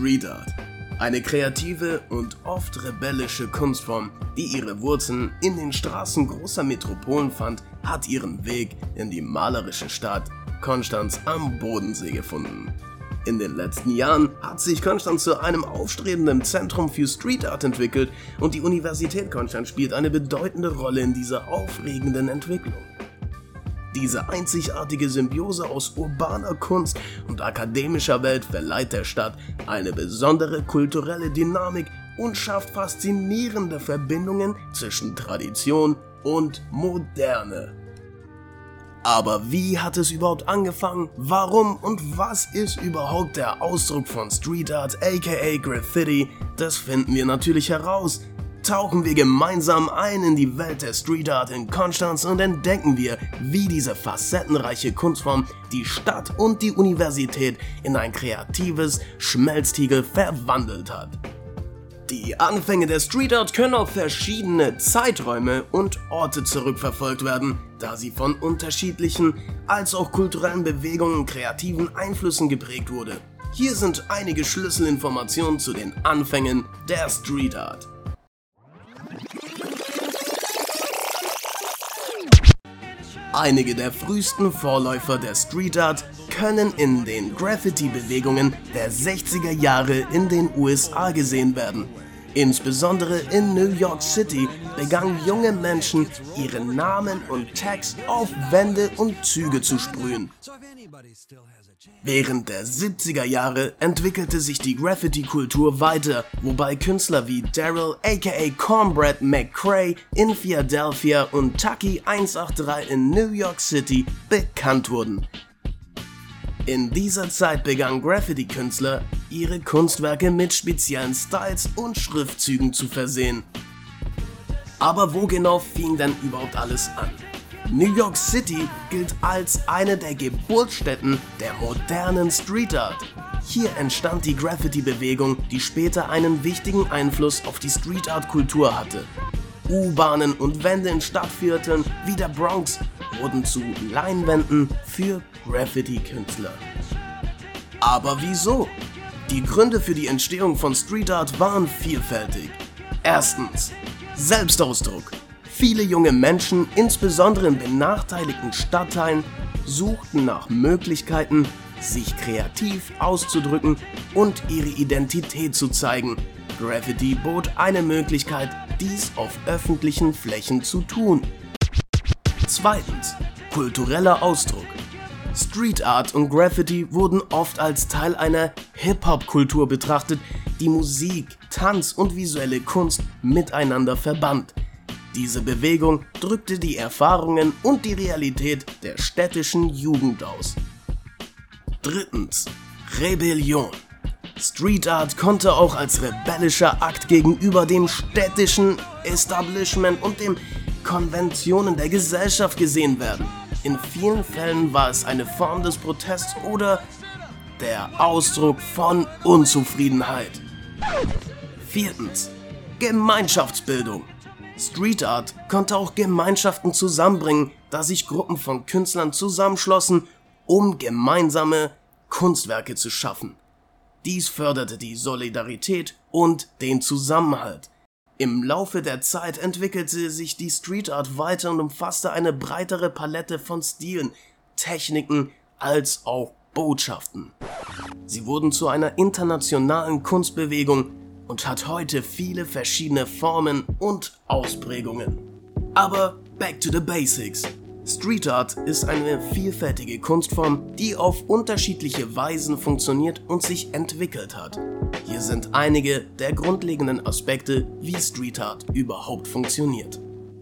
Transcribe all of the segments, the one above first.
Street Art. Eine kreative und oft rebellische Kunstform, die ihre Wurzeln in den Straßen großer Metropolen fand, hat ihren Weg in die malerische Stadt Konstanz am Bodensee gefunden. In den letzten Jahren hat sich Konstanz zu einem aufstrebenden Zentrum für Street Art entwickelt und die Universität Konstanz spielt eine bedeutende Rolle in dieser aufregenden Entwicklung. Diese einzigartige Symbiose aus urbaner Kunst und akademischer Welt verleiht der Stadt eine besondere kulturelle Dynamik und schafft faszinierende Verbindungen zwischen Tradition und Moderne. Aber wie hat es überhaupt angefangen? Warum und was ist überhaupt der Ausdruck von Street Art aka Graffiti? Das finden wir natürlich heraus. Tauchen wir gemeinsam ein in die Welt der Street Art in Konstanz und entdecken wir, wie diese facettenreiche Kunstform die Stadt und die Universität in ein kreatives Schmelztiegel verwandelt hat. Die Anfänge der Street Art können auf verschiedene Zeiträume und Orte zurückverfolgt werden, da sie von unterschiedlichen als auch kulturellen Bewegungen und kreativen Einflüssen geprägt wurde. Hier sind einige Schlüsselinformationen zu den Anfängen der Street Art. Einige der frühesten Vorläufer der Street Art können in den Graffiti-Bewegungen der 60er Jahre in den USA gesehen werden. Insbesondere in New York City begannen junge Menschen, ihre Namen und Tags auf Wände und Züge zu sprühen. Während der 70er Jahre entwickelte sich die Graffiti-Kultur weiter, wobei Künstler wie Daryl aka Cornbread McCray in Philadelphia und Tucky 183 in New York City bekannt wurden. In dieser Zeit begannen Graffiti-Künstler, ihre Kunstwerke mit speziellen Styles und Schriftzügen zu versehen. Aber wo genau fing denn überhaupt alles an? New York City gilt als eine der Geburtsstätten der modernen Street Art. Hier entstand die Graffiti-Bewegung, die später einen wichtigen Einfluss auf die Street Art-Kultur hatte. U-Bahnen und Wände in Stadtvierteln wie der Bronx wurden zu Leinwänden für Graffiti-Künstler. Aber wieso? Die Gründe für die Entstehung von Street Art waren vielfältig. Erstens, Selbstausdruck. Viele junge Menschen, insbesondere in benachteiligten Stadtteilen, suchten nach Möglichkeiten, sich kreativ auszudrücken und ihre Identität zu zeigen. Graffiti bot eine Möglichkeit, dies auf öffentlichen Flächen zu tun. Zweitens, kultureller Ausdruck. Street Art und Graffiti wurden oft als Teil einer Hip-Hop-Kultur betrachtet, die Musik, Tanz und visuelle Kunst miteinander verband. Diese Bewegung drückte die Erfahrungen und die Realität der städtischen Jugend aus. Drittens, Rebellion. Street Art konnte auch als rebellischer Akt gegenüber dem städtischen Establishment und den Konventionen der Gesellschaft gesehen werden. In vielen Fällen war es eine Form des Protests oder der Ausdruck von Unzufriedenheit. Viertens, Gemeinschaftsbildung. Street Art konnte auch Gemeinschaften zusammenbringen, da sich Gruppen von Künstlern zusammenschlossen, um gemeinsame Kunstwerke zu schaffen. Dies förderte die Solidarität und den Zusammenhalt. Im Laufe der Zeit entwickelte sich die Street Art weiter und umfasste eine breitere Palette von Stilen, Techniken als auch Botschaften. Sie wurden zu einer internationalen Kunstbewegung und hat heute viele verschiedene Formen und Ausprägungen. Aber back to the basics. Street Art ist eine vielfältige Kunstform, die auf unterschiedliche Weisen funktioniert und sich entwickelt hat. Hier sind einige der grundlegenden Aspekte, wie Street Art überhaupt funktioniert.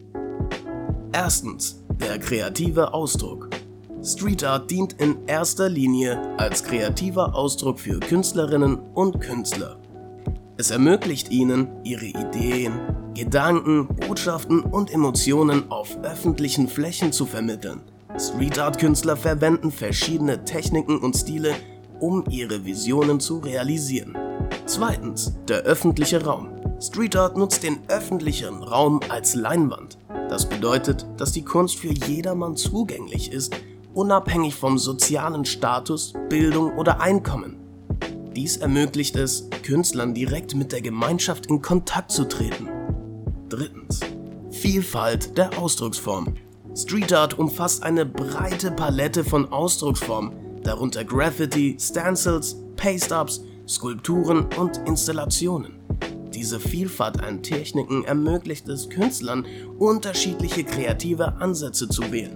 Erstens, der kreative Ausdruck. Street Art dient in erster Linie als kreativer Ausdruck für Künstlerinnen und Künstler. Es ermöglicht ihnen, ihre Ideen, Gedanken, Botschaften und Emotionen auf öffentlichen Flächen zu vermitteln. Street Art Künstler verwenden verschiedene Techniken und Stile, um ihre Visionen zu realisieren. Zweitens, der öffentliche Raum. Street Art nutzt den öffentlichen Raum als Leinwand. Das bedeutet, dass die Kunst für jedermann zugänglich ist, unabhängig vom sozialen Status, Bildung oder Einkommen. Dies ermöglicht es, Künstlern direkt mit der Gemeinschaft in Kontakt zu treten. Drittens. Vielfalt der Ausdrucksform. Street Art umfasst eine breite Palette von Ausdrucksformen, darunter Graffiti, Stencils, Paste-Ups, Skulpturen und Installationen. Diese Vielfalt an Techniken ermöglicht es Künstlern, unterschiedliche kreative Ansätze zu wählen.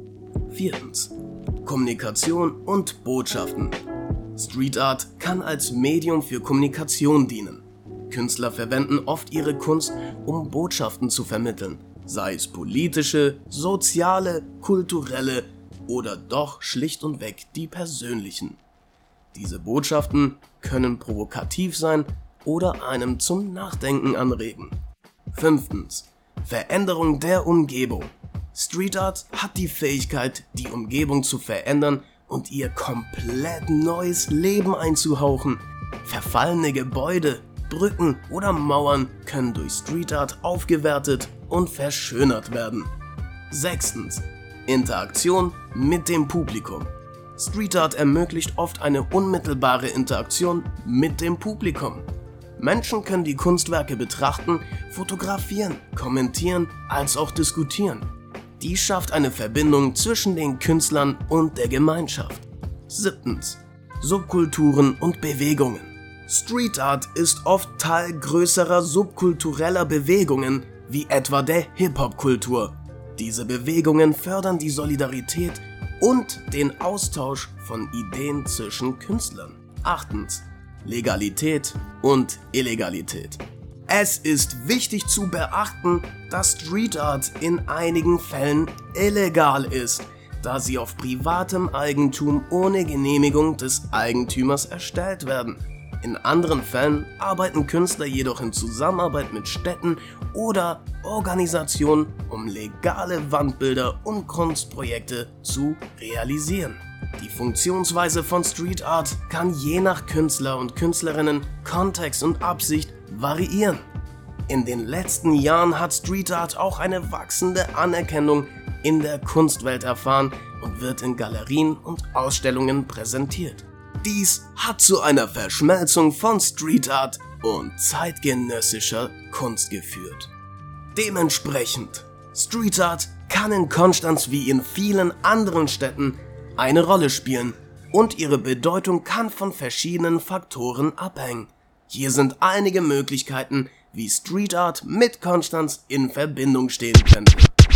Viertens. Kommunikation und Botschaften. Street Art kann als Medium für Kommunikation dienen. Künstler verwenden oft ihre Kunst, um Botschaften zu vermitteln, sei es politische, soziale, kulturelle oder doch schlicht und weg die persönlichen. Diese Botschaften können provokativ sein oder einem zum Nachdenken anregen. Fünftens. Veränderung der Umgebung. Street Art hat die Fähigkeit, die Umgebung zu verändern und ihr komplett neues Leben einzuhauchen. Verfallene Gebäude, Brücken oder Mauern können durch Street Art aufgewertet und verschönert werden. Sechstens. Interaktion mit dem Publikum. Street Art ermöglicht oft eine unmittelbare Interaktion mit dem Publikum. Menschen können die Kunstwerke betrachten, fotografieren, kommentieren, als auch diskutieren. Dies schafft eine Verbindung zwischen den Künstlern und der Gemeinschaft. Siebtens. Subkulturen und Bewegungen. Street Art ist oft Teil größerer subkultureller Bewegungen, wie etwa der Hip-Hop-Kultur. Diese Bewegungen fördern die Solidarität und den Austausch von Ideen zwischen Künstlern. Achtens. Legalität und Illegalität. Es ist wichtig zu beachten, dass Street Art in einigen Fällen illegal ist, da sie auf privatem Eigentum ohne Genehmigung des Eigentümers erstellt werden. In anderen Fällen arbeiten Künstler jedoch in Zusammenarbeit mit Städten oder Organisationen, um legale Wandbilder und Kunstprojekte zu realisieren. Die Funktionsweise von Street Art kann je nach Künstler und Künstlerinnen, Kontext und Absicht variieren. In den letzten Jahren hat Street Art auch eine wachsende Anerkennung in der Kunstwelt erfahren und wird in Galerien und Ausstellungen präsentiert. Dies hat zu einer Verschmelzung von Street Art und zeitgenössischer Kunst geführt. Dementsprechend, Street Art kann in Konstanz wie in vielen anderen Städten eine Rolle spielen und ihre Bedeutung kann von verschiedenen Faktoren abhängen. Hier sind einige Möglichkeiten, wie Street Art mit Konstanz in Verbindung stehen könnte.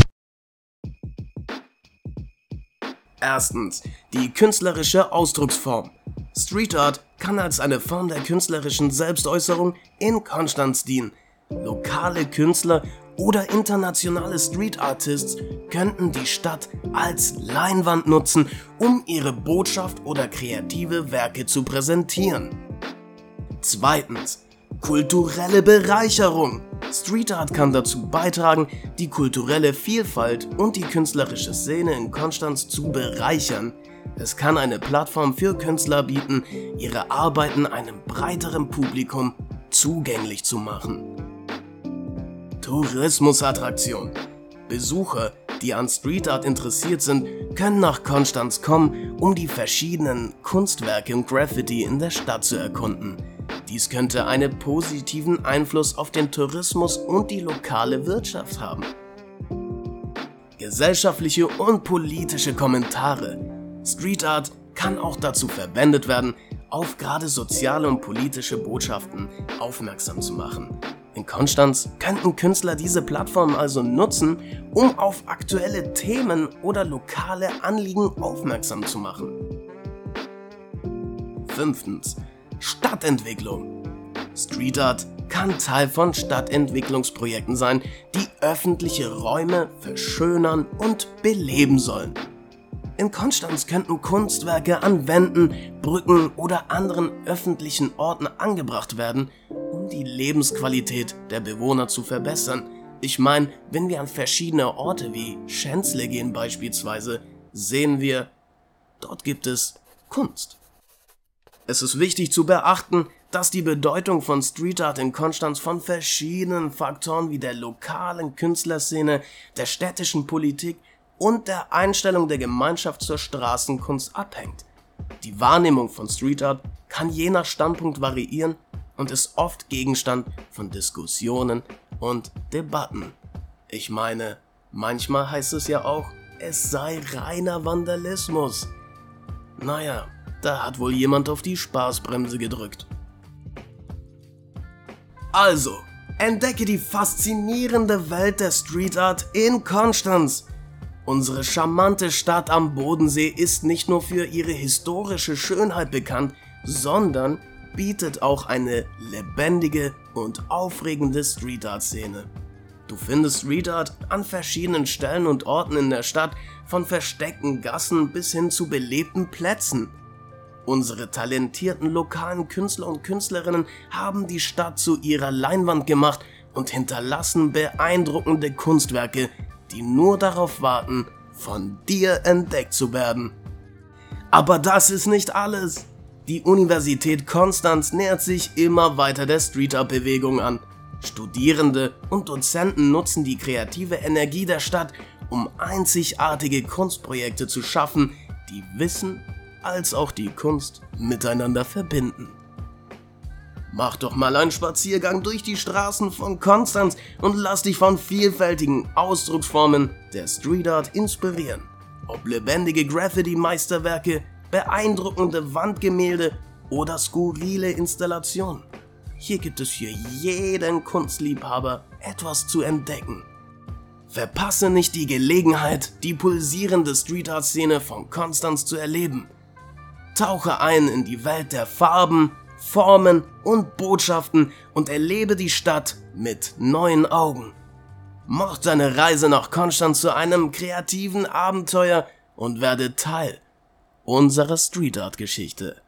Erstens, die künstlerische Ausdrucksform. Street Art kann als eine Form der künstlerischen Selbstäußerung in Konstanz dienen. Lokale Künstler oder internationale Street Artists könnten die Stadt als Leinwand nutzen, um ihre Botschaft oder kreative Werke zu präsentieren. Zweitens. Kulturelle Bereicherung. Street Art kann dazu beitragen, die kulturelle Vielfalt und die künstlerische Szene in Konstanz zu bereichern. Es kann eine Plattform für Künstler bieten, ihre Arbeiten einem breiteren Publikum zugänglich zu machen. Tourismusattraktion. Besucher, die an Street Art interessiert sind, können nach Konstanz kommen, um die verschiedenen Kunstwerke und Graffiti in der Stadt zu erkunden. Dies könnte einen positiven Einfluss auf den Tourismus und die lokale Wirtschaft haben. Gesellschaftliche und politische Kommentare. Street Art kann auch dazu verwendet werden, auf gerade soziale und politische Botschaften aufmerksam zu machen. In Konstanz könnten Künstler diese Plattform also nutzen, um auf aktuelle Themen oder lokale Anliegen aufmerksam zu machen. Fünftens. Stadtentwicklung. Street Art kann Teil von Stadtentwicklungsprojekten sein, die öffentliche Räume verschönern und beleben sollen. In Konstanz könnten Kunstwerke an Wänden, Brücken oder anderen öffentlichen Orten angebracht werden, um die Lebensqualität der Bewohner zu verbessern. Ich meine, wenn wir an verschiedene Orte wie Schänzle gehen beispielsweise, sehen wir, dort gibt es Kunst. Es ist wichtig zu beachten, dass die Bedeutung von Street Art in Konstanz von verschiedenen Faktoren wie der lokalen Künstlerszene, der städtischen Politik und der Einstellung der Gemeinschaft zur Straßenkunst abhängt. Die Wahrnehmung von Street Art kann je nach Standpunkt variieren und ist oft Gegenstand von Diskussionen und Debatten. Ich meine, manchmal heißt es ja auch, es sei reiner Vandalismus. Naja, da hat wohl jemand auf die Spaßbremse gedrückt. Also, entdecke die faszinierende Welt der Street Art in Konstanz. Unsere charmante Stadt am Bodensee ist nicht nur für ihre historische Schönheit bekannt, sondern bietet auch eine lebendige und aufregende Street Art Szene. Du findest Street Art an verschiedenen Stellen und Orten in der Stadt, von versteckten Gassen bis hin zu belebten Plätzen. Unsere talentierten lokalen Künstler und Künstlerinnen haben die Stadt zu ihrer Leinwand gemacht und hinterlassen beeindruckende Kunstwerke, die nur darauf warten, von dir entdeckt zu werden. Aber das ist nicht alles. Die Universität Konstanz nähert sich immer weiter der Street Art Bewegung an. Studierende und Dozenten nutzen die kreative Energie der Stadt, um einzigartige Kunstprojekte zu schaffen, die Wissen als auch die Kunst miteinander verbinden. Mach doch mal einen Spaziergang durch die Straßen von Konstanz und lass dich von vielfältigen Ausdrucksformen der Street Art inspirieren. Ob lebendige Graffiti-Meisterwerke, beeindruckende Wandgemälde oder skurrile Installationen. Hier gibt es für jeden Kunstliebhaber etwas zu entdecken. Verpasse nicht die Gelegenheit, die pulsierende Street Art Szene von Konstanz zu erleben. Tauche ein in die Welt der Farben, Formen und Botschaften und erlebe die Stadt mit neuen Augen. Mach deine Reise nach Konstanz zu einem kreativen Abenteuer und werde Teil unserer Street Art Geschichte.